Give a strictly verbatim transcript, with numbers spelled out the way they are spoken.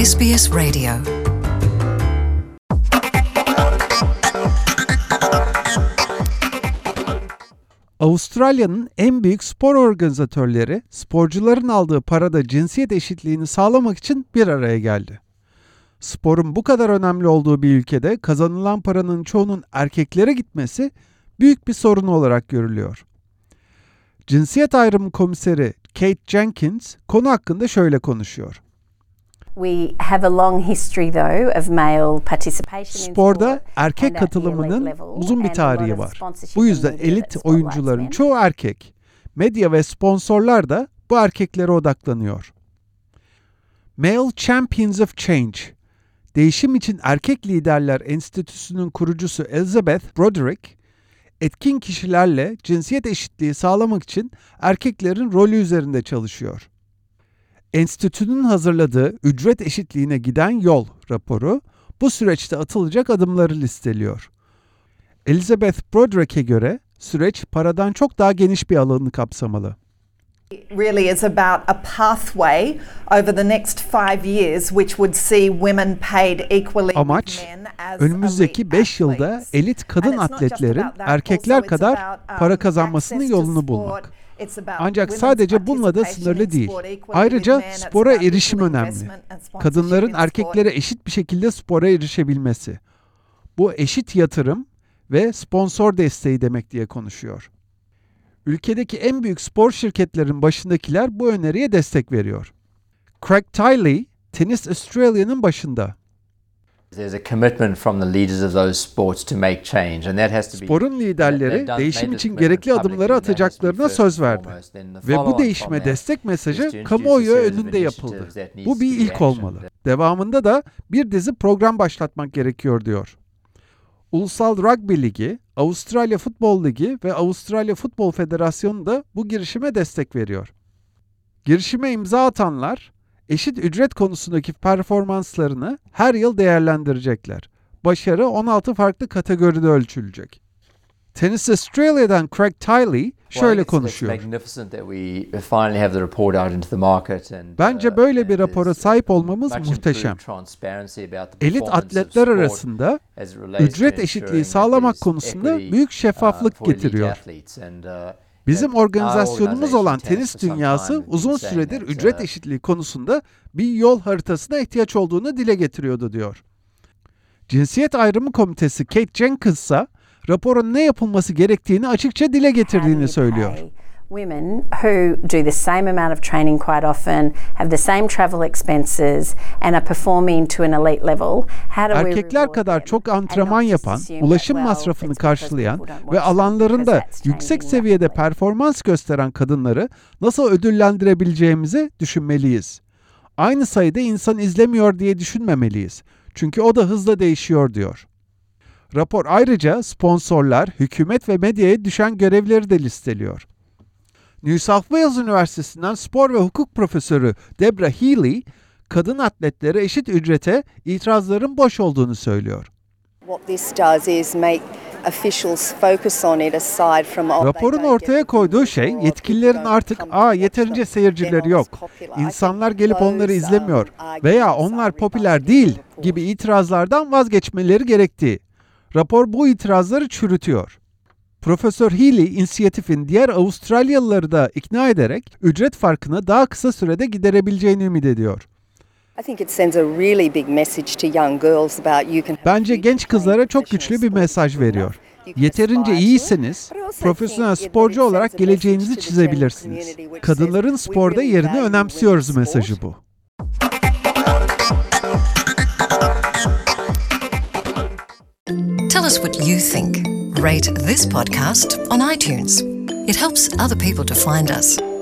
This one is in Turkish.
S B S Radio. Avustralya'nın en büyük spor organizatörleri, sporcuların aldığı parada cinsiyet eşitliğini sağlamak için bir araya geldi. Sporun bu kadar önemli olduğu bir ülkede kazanılan paranın çoğunun erkeklere gitmesi büyük bir sorun olarak görülüyor. Cinsiyet ayrımı komiseri Kate Jenkins konu hakkında şöyle konuşuyor. We have a long history though of male participation in Sporda sport erkek and at the elite katılımının level uzun bir and a tarihi lot of var. sponsorship Bu and yüzden media elit that spotlights oyuncuların men. çoğu erkek. Medya ve sponsorlar da bu erkeklere odaklanıyor. Male Champions of Change, Değişim için Erkek Liderler Enstitüsü'nün kurucusu Elizabeth Broderick, etkin kişilerle cinsiyet eşitliği sağlamak için erkeklerin rolü üzerinde çalışıyor. Enstitünün hazırladığı Ücret Eşitliğine Giden Yol raporu bu süreçte atılacak adımları listeliyor. Elizabeth Broderick'e göre süreç paradan çok daha geniş bir alanı kapsamalı. It really is about a pathway over the next five years which would see women paid equally Amaç, with men as önümüzdeki elite beş yılda athletes. elit kadın And it's not just atletlerin about that, erkekler also it's kadar about, um, para kazanmasının access to yolunu sport. bulmak. It's about Ancak women's sadece bununla da participation sınırlı in değil. sport equally Ayrıca with men. It's spora about erişim equal önemli. investment and sponsorship Kadınların in sport. erkeklere eşit bir şekilde spora erişebilmesi. Bu eşit yatırım ve sponsor desteği demek diye konuşuyor. Ülkedeki en büyük spor şirketlerin başındakiler bu öneriye destek veriyor. Craig Tiley, Tennis Australia'nın başında. There's a commitment from the leaders of those sports to make change, and that has to be. Sporun liderleri değişim için gerekli adımları atacaklarına söz verdi. Ve bu değişime destek mesajı kamuoyu önünde yapıldı. Bu bir ilk olmalı. Devamında da bir dizi program başlatmak gerekiyor diyor. Ulusal Rugby Ligi, Avustralya Futbol Ligi ve Avustralya Futbol Federasyonu da bu girişime destek veriyor. Girişime imza atanlar, eşit ücret konusundaki performanslarını her yıl değerlendirecekler. Başarı on altı farklı kategoride ölçülecek. Tennis Australia'dan Craig Tiley şöyle konuşuyor. Bence böyle bir rapora sahip olmamız muhteşem. Elit atletler arasında ücret eşitliği sağlamak konusunda büyük şeffaflık getiriyor. Bizim organizasyonumuz olan tenis dünyası uzun süredir ücret eşitliği konusunda bir yol haritasına ihtiyaç olduğunu dile getiriyordu diyor. Cinsiyet Ayrımı Komitesi Kate Jenkins ise raporun ne yapılması gerektiğini açıkça dile getirdiğini söylüyor. Women who do the same amount of training quite often, have the same travel expenses and are performing to an elite level. How do we Erkekler kadar çok antrenman yapan, ulaşım masrafını karşılayan ve alanlarında yüksek seviyede performans gösteren kadınları nasıl ödüllendirebileceğimizi düşünmeliyiz. Aynı sayıda insan izlemiyor diye düşünmemeliyiz. Çünkü o da hızla değişiyor diyor. Rapor ayrıca sponsorlar, hükümet ve medyaya düşen görevleri de listeliyor. New South Wales Üniversitesi'nden spor ve hukuk profesörü Deborah Healy, kadın atletlere eşit ücrete itirazların boş olduğunu söylüyor. Raporun ortaya koyduğu şey, yetkililerin artık "Aa yeterince seyircileri yok, insanlar gelip onları izlemiyor veya onlar popüler değil" gibi itirazlardan vazgeçmeleri gerektiği. Rapor bu itirazları çürütüyor. Profesör Healy, inisiyatifin diğer Avustralyalıları da ikna ederek ücret farkını daha kısa sürede giderebileceğini ümit ediyor. Bence genç kızlara çok güçlü bir mesaj veriyor. Yeterince iyiyseniz, profesyonel sporcu olarak geleceğinizi çizebilirsiniz. Kadınların sporda yerini önemsiyoruz mesajı bu. Tell us what you think. Rate this podcast on iTunes. It helps other people to find us.